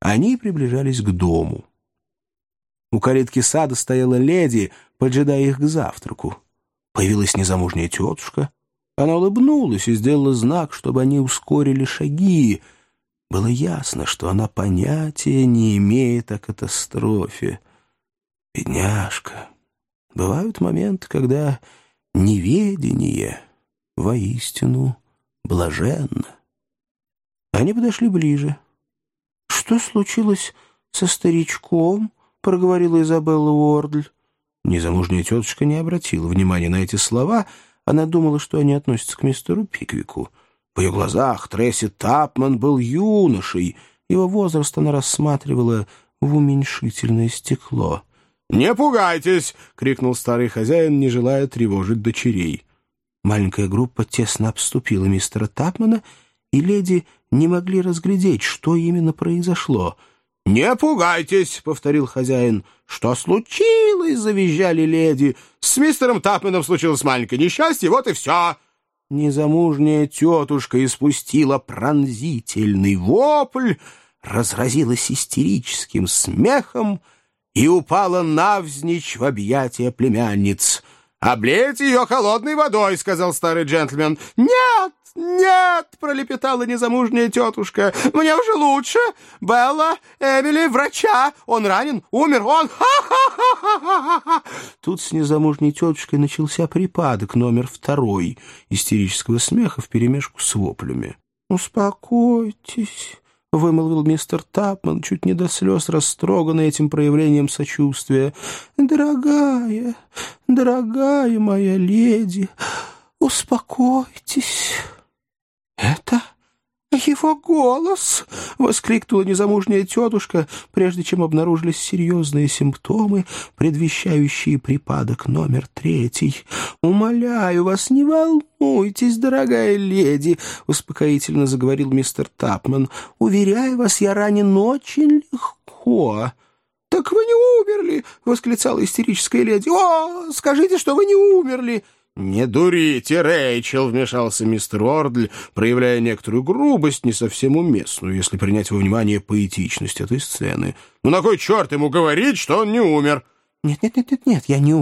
Они приближались к дому. У калитки сада стояла леди, поджидая их к завтраку. Появилась незамужняя тетушка. Она улыбнулась и сделала знак, чтобы они ускорили шаги. Было ясно, что она понятия не имеет о катастрофе. Бедняжка. Бывают моменты, когда неведение воистину блаженно. Они подошли ближе. «Что случилось со старичком?» — проговорила Изабелла Уордль. Незамужняя тетушка не обратила внимания на эти слова. Она думала, что они относятся к мистеру Пиквику. В ее глазах Тресси Тапман был юношей. Его возраст она рассматривала в уменьшительное стекло. «Не пугайтесь!» — крикнул старый хозяин, не желая тревожить дочерей. Маленькая группа тесно обступила мистера Тапмана, и леди не могли разглядеть, что именно произошло. «Не пугайтесь!» — повторил хозяин. «Что случилось?» — завизжали леди. «С мистером Тапманом случилось маленькое несчастье, вот и все!» Незамужняя тетушка испустила пронзительный вопль, разразилась истерическим смехом и упала навзничь в объятия племянниц. «Облейте ее холодной водой», — сказал старый джентльмен. «Нет, нет», — пролепетала незамужняя тетушка. «Мне уже лучше. Белла, Эмили, врача. Он ранен, умер, он... Ха-ха-ха-ха-ха-ха!» Тут с незамужней тетушкой начался припадок номер 2 истерического смеха вперемешку с воплями. «Успокойтесь», — вымолвил мистер Тапман, чуть не до слез растроганный этим проявлением сочувствия. «Дорогая, дорогая моя леди, успокойтесь». «Это его голос!» — воскликнула незамужняя тетушка, прежде чем обнаружились серьезные симптомы, предвещающие припадок номер 3. «Умоляю вас, не волнуйтесь, дорогая леди», — успокоительно заговорил мистер Тапман. «Уверяю вас, я ранен очень легко». «Так вы не умерли!» — восклицала истерическая леди. «О, скажите, что вы не умерли!» «Не дурите, Рэйчел!» — вмешался мистер Уордль, проявляя некоторую грубость, не совсем уместную, если принять во внимание поэтичность этой сцены. «Ну на кой черт ему говорить, что он не умер?» «Нет, я не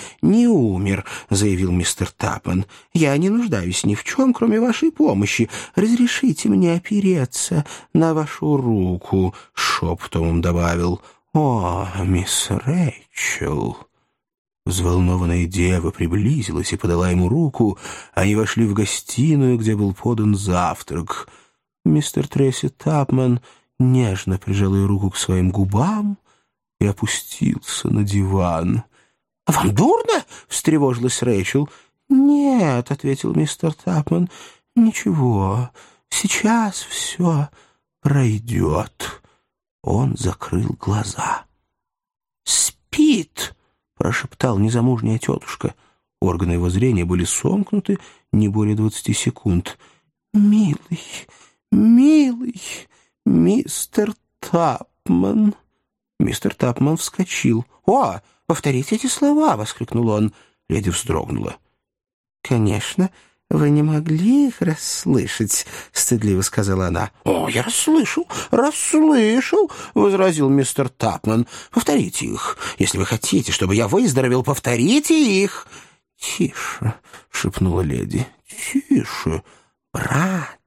умер», — заявил мистер Тапман. «Я не нуждаюсь ни в чем, кроме вашей помощи. Разрешите мне опереться на вашу руку», — шепотом он добавил. «О, мисс Рэйчел!» Взволнованная дева приблизилась и подала ему руку. Они вошли в гостиную, где был подан завтрак. Мистер Тресси Тапман нежно прижал ее руку к своим губам и опустился на диван. «Вам дурно?» — встревожилась Рэйчел. «Нет», — ответил мистер Тапман, — «ничего, сейчас все пройдет». Он закрыл глаза. «Спит!» — прошептал незамужняя тетушка. Органы его зрения были сомкнуты не более 20 секунд. «Милый, милый мистер Тапман!» Мистер Тапман вскочил. «О, повторите эти слова!» — воскликнул он. Леди вздрогнула. «Конечно, вы не могли их расслышать», — стыдливо сказала она. «О, я расслышал, — возразил мистер Тапман. «Повторите их. Если вы хотите, чтобы я выздоровел, повторите их». «Тише», — шепнула леди, — «тише, брат».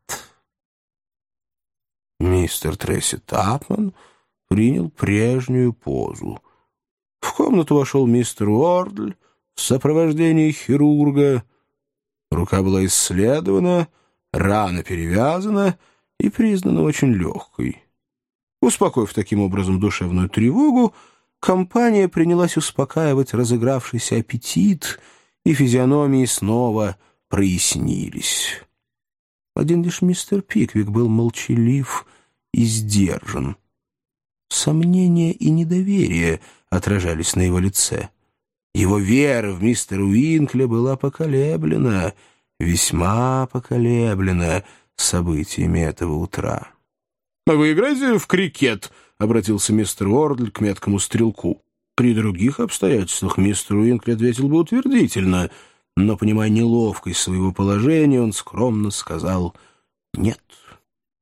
Мистер Тресси Тапман принял прежнюю позу. В комнату вошел мистер Уордль в сопровождении хирурга. Рука была исследована, рана перевязана и признана очень легкой. Успокоив таким образом душевную тревогу, компания принялась успокаивать разыгравшийся аппетит, и физиономии снова прояснились. Один лишь мистер Пиквик был молчалив и сдержан. Сомнения и недоверие отражались на его лице. Его вера в мистера Уинкля была поколеблена, весьма поколеблена событиями этого утра. «Вы играете в крикет?» — обратился мистер Уордль к меткому стрелку. При других обстоятельствах мистер Уинкли ответил бы утвердительно, но, понимая неловкость своего положения, он скромно сказал «нет».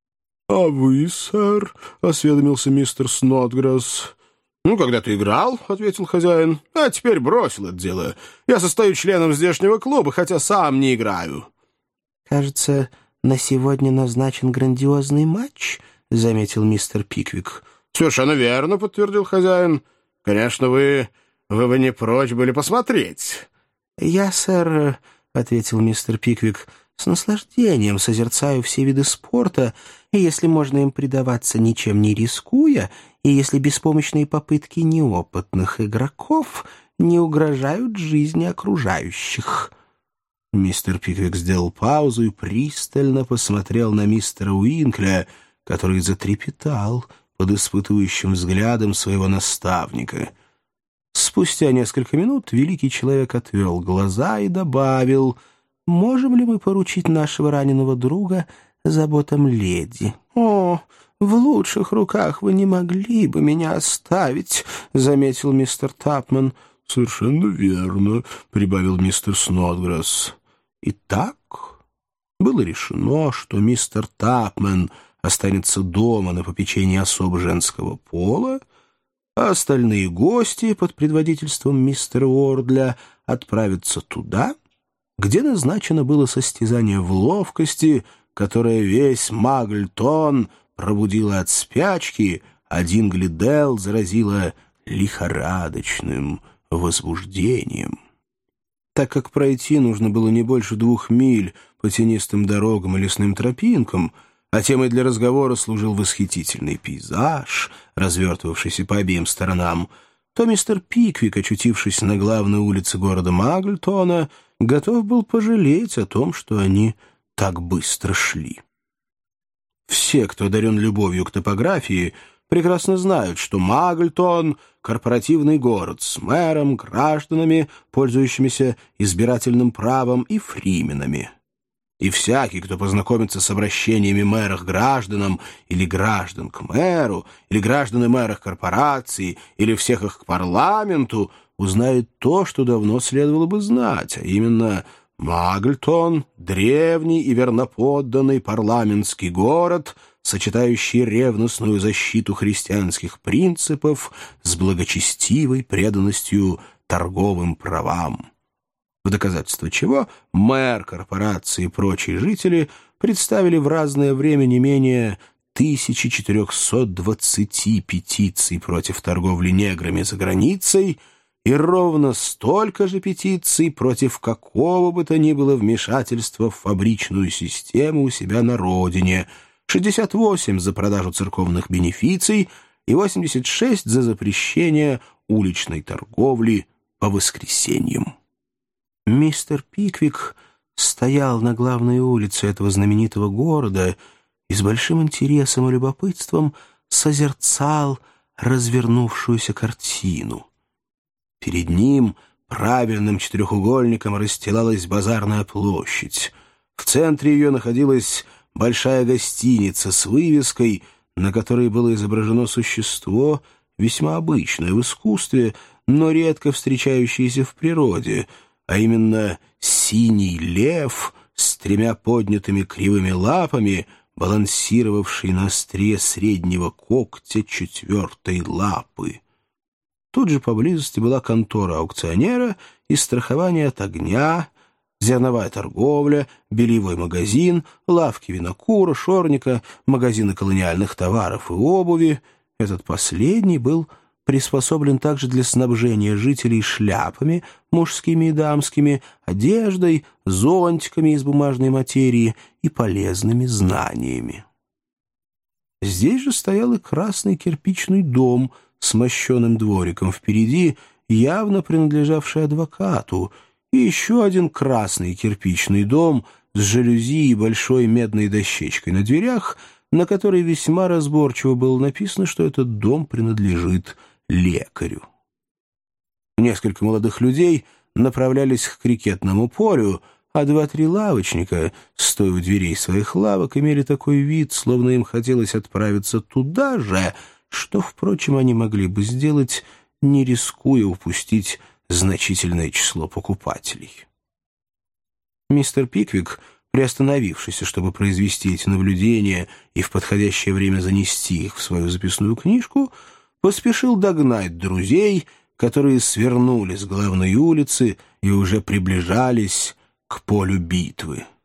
«А вы, сэр?» — осведомился мистер Снотграсс. «Когда-то играл», — ответил хозяин, — «а теперь бросил это дело. Я состою членом здешнего клуба, хотя сам не играю». «Кажется, на сегодня назначен грандиозный матч», — заметил мистер Пиквик. «Совершенно верно», — подтвердил хозяин. «Конечно, вы бы не прочь были посмотреть». «Я, сэр», — ответил мистер Пиквик, — «с наслаждением созерцаю все виды спорта, и если можно им предаваться, ничем не рискуя, и если беспомощные попытки неопытных игроков не угрожают жизни окружающих». Мистер Пиквик сделал паузу и пристально посмотрел на мистера Уинкля, который затрепетал под испытывающим взглядом своего наставника. Спустя несколько минут великий человек отвел глаза и добавил: «Можем ли мы поручить нашего раненого друга заботам леди?» «О, в лучших руках вы не могли бы меня оставить», — заметил мистер Тапман. «Совершенно верно», — прибавил мистер Снотграсс. Итак, было решено, что мистер Тапман останется дома на попечении особ женского пола, а остальные гости под предводительством мистера Уордля отправятся туда, где назначено было состязание в ловкости, которое весь Магльтон пробудило от спячки, а Динглидел заразило лихорадочным возбуждением. Так как пройти нужно было не больше 2 миль по тенистым дорогам и лесным тропинкам, а темой для разговора служил восхитительный пейзаж, развертывавшийся по обеим сторонам, то мистер Пиквик, очутившись на главной улице города Магльтона, готов был пожалеть о том, что они так быстро шли. Все, кто одарен любовью к топографии, прекрасно знают, что Магльтон — корпоративный город с мэром, гражданами, пользующимися избирательным правом, и фрименами. И всякий, кто познакомится с обращениями мэра к гражданам, или граждан к мэру, или граждан и мэра к корпорации, или всех их к парламенту, узнает то, что давно следовало бы знать, а именно Магльтон — древний и верноподданный парламентский город, сочетающий ревностную защиту христианских принципов с благочестивой преданностью торговым правам. В доказательство чего мэр корпорации и прочие жители представили в разное время не менее 1420 петиций против торговли неграми за границей и ровно столько же петиций против какого бы то ни было вмешательства в фабричную систему у себя на родине, 68 за продажу церковных бенефиций и 86 за запрещение уличной торговли по воскресеньям. Мистер Пиквик стоял на главной улице этого знаменитого города и с большим интересом и любопытством созерцал развернувшуюся картину. Перед ним правильным четырехугольником расстилалась базарная площадь. В центре ее находилась большая гостиница с вывеской, на которой было изображено существо, весьма обычное в искусстве, но редко встречающееся в природе, а именно синий лев с 3 поднятыми кривыми лапами, балансировавший на остре среднего когтя 4-й лапы. Тут же поблизости была контора аукционера и страхование от огня, зерновая торговля, бельевой магазин, лавки винокура, шорника, магазины колониальных товаров и обуви. Этот последний был приспособлен также для снабжения жителей шляпами, мужскими и дамскими, одеждой, зонтиками из бумажной материи и полезными знаниями. Здесь же стоял и красный кирпичный дом с мощеным двориком впереди, явно принадлежавший адвокату, и еще один красный кирпичный дом с жалюзи и большой медной дощечкой на дверях, на которой весьма разборчиво было написано, что этот дом принадлежит лекарю. Несколько молодых людей направлялись к крикетному полю, а 2-3 лавочника, стоя у дверей своих лавок, имели такой вид, словно им хотелось отправиться туда же, что, впрочем, они могли бы сделать, не рискуя упустить значительное число покупателей. Мистер Пиквик приостановившийся, чтобы произвести эти наблюдения и в подходящее время занести их в свою записную книжку, поспешил догнать друзей, которые свернули с главной улицы и уже приближались к полю битвы.